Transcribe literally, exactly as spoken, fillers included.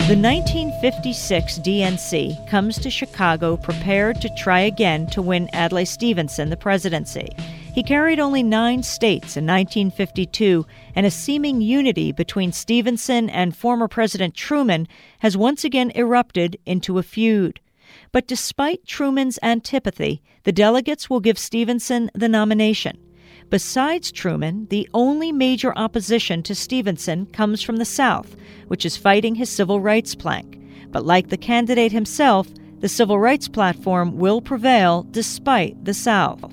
The nineteen fifty-six D N C comes to Chicago prepared to try again to win Adlai Stevenson the presidency. He carried only nine states in nineteen fifty-two, and a seeming unity between Stevenson and former President Truman has once again erupted into a feud. But despite Truman's antipathy, the delegates will give Stevenson the nomination. Besides Truman, the only major opposition to Stevenson comes from the South, which is fighting his civil rights plank. But like the candidate himself, the civil rights platform will prevail despite the South.